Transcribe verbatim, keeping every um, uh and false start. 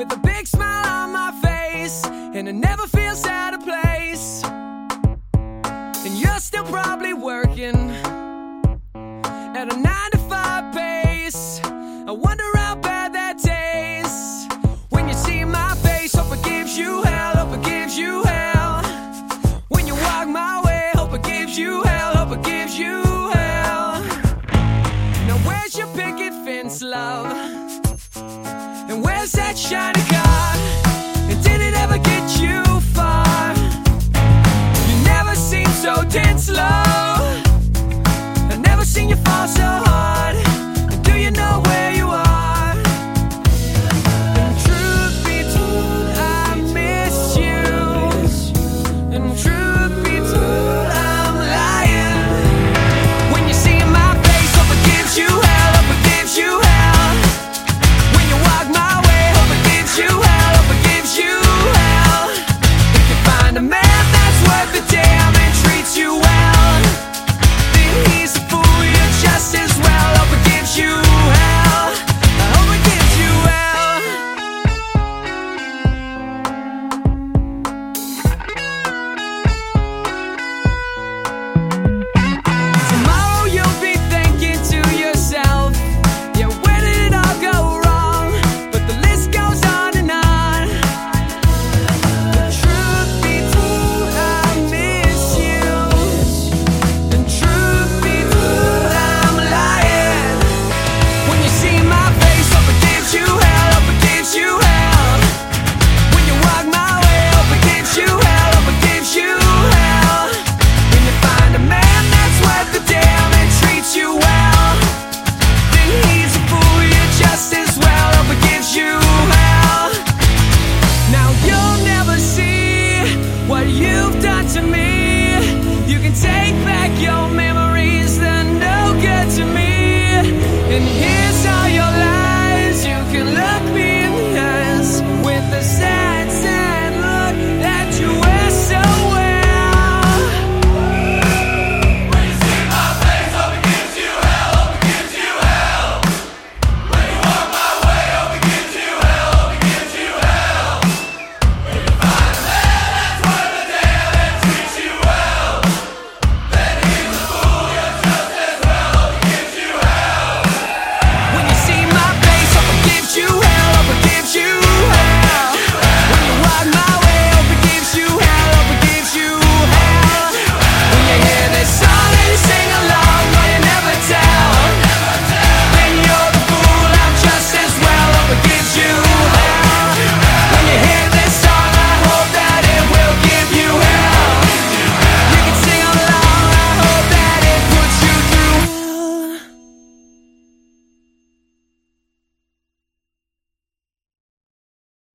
with a big smile on my face, and it never feels out of place. And you're still probably working at a nine to five pace. I wonder how bad that tastes when you see my face. Hope it gives you hell, hope it gives you hell. When you walk my way, hope it gives you hell, hope it gives you hell. Now where's your picket fence, love? And where's that shiny car? And did it ever get you far? You never seem so tense, love. I've never seen you fall so hard.